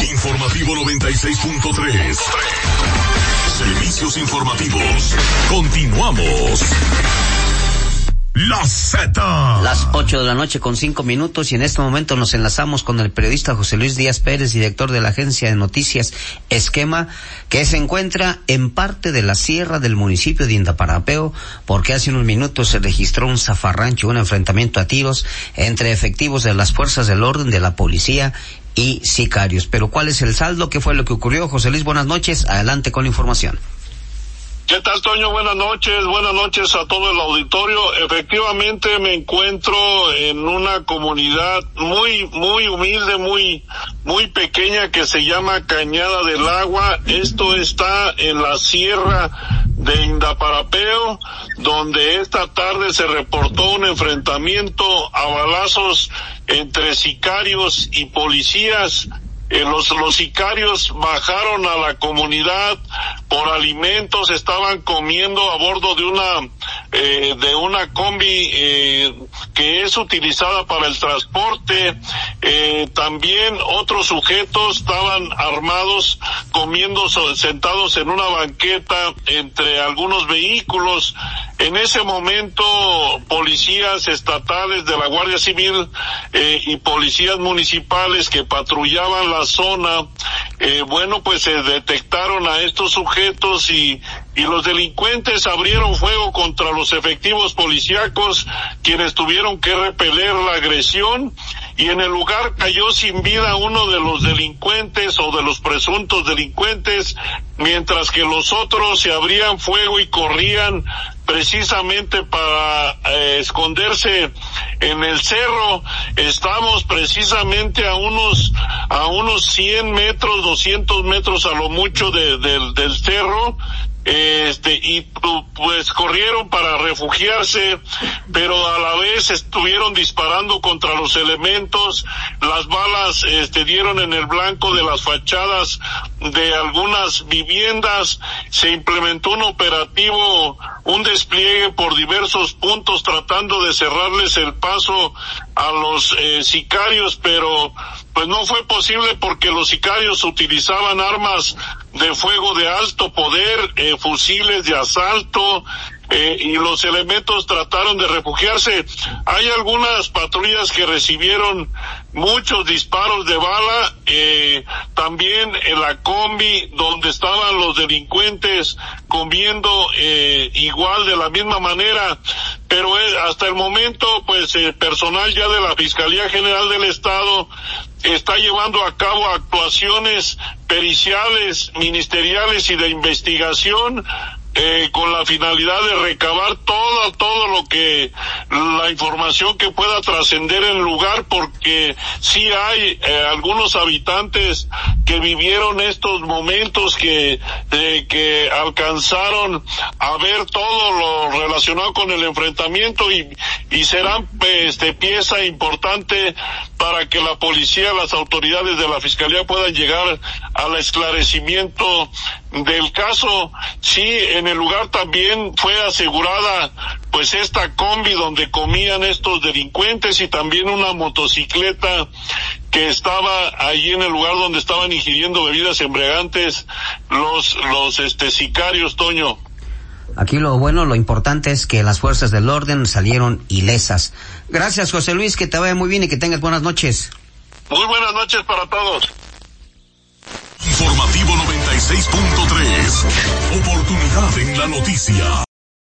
Informativo 96.3. Servicios informativos. Continuamos. La Z. Las 8:05 y en este momento nos enlazamos con el periodista José Luis Díaz Pérez, director de la agencia de noticias Esquema, que se encuentra en parte de la sierra del municipio de Indaparapeo, porque hace unos minutos se registró un zafarrancho, un enfrentamiento a tiros entre efectivos de las fuerzas del orden, de la policía y sicarios. Pero ¿cuál es el saldo? ¿Qué fue lo que ocurrió? José Luis, buenas noches. Adelante con la información. ¿Qué tal, Toño? Buenas noches a todo el auditorio. Efectivamente me encuentro en una comunidad muy humilde, muy pequeña, que se llama Cañada del Agua. Esto está en la sierra de Indaparapeo, donde esta tarde se reportó un enfrentamiento a balazos entre sicarios y policías. Los sicarios bajaron a la comunidad por alimentos, estaban comiendo a bordo de una combi que es utilizada para el transporte. También otros sujetos estaban armados comiendo sentados en una banqueta entre algunos vehículos. En ese momento policías estatales de la Guardia Civil y policías municipales que patrullaban la zona, pues se detectaron a estos sujetos y los delincuentes abrieron fuego contra los efectivos policíacos, quienes tuvieron que repeler la agresión, y en el lugar cayó sin vida uno de los delincuentes o de los presuntos delincuentes, mientras que los otros se abrían fuego y corrían precisamente para esconderse en el cerro. Estamos precisamente a unos 100 metros, 200 metros a lo mucho del cerro, y pues corrieron para refugiarse, pero a la vez estuvieron disparando contra los elementos. Las balas dieron en el blanco de las fachadas de algunas viviendas. Se implementó un operativo, un despliegue por diversos puntos tratando de cerrarles el paso a los sicarios, pero pues no fue posible porque los sicarios utilizaban armas de fuego de alto poder, fusiles de asalto, y los elementos trataron de refugiarse. Hay algunas patrullas que recibieron muchos disparos de bala, también en la combi donde estaban los delincuentes comiendo igual de la misma manera, pero hasta el momento pues personal ya de la Fiscalía General del Estado está llevando a cabo actuaciones periciales, ministeriales y de investigación, con la finalidad de recabar todo lo que, la información que pueda trascender en el lugar, porque sí hay algunos habitantes que vivieron estos momentos que alcanzaron a ver todo lo relacionado con el enfrentamiento y serán pieza importante para que la policía, las autoridades de la Fiscalía puedan llegar al esclarecimiento del caso. Sí, en el lugar también fue asegurada pues esta combi donde comían estos delincuentes y también una motocicleta que estaba allí en el lugar donde estaban ingiriendo bebidas embriagantes los sicarios, Toño. Aquí lo importante es que las fuerzas del orden salieron ilesas. Gracias, José Luis, que te vaya muy bien y que tengas buenas noches. Muy buenas noches para todos. Informativo 96.3. Oportunidad en la noticia.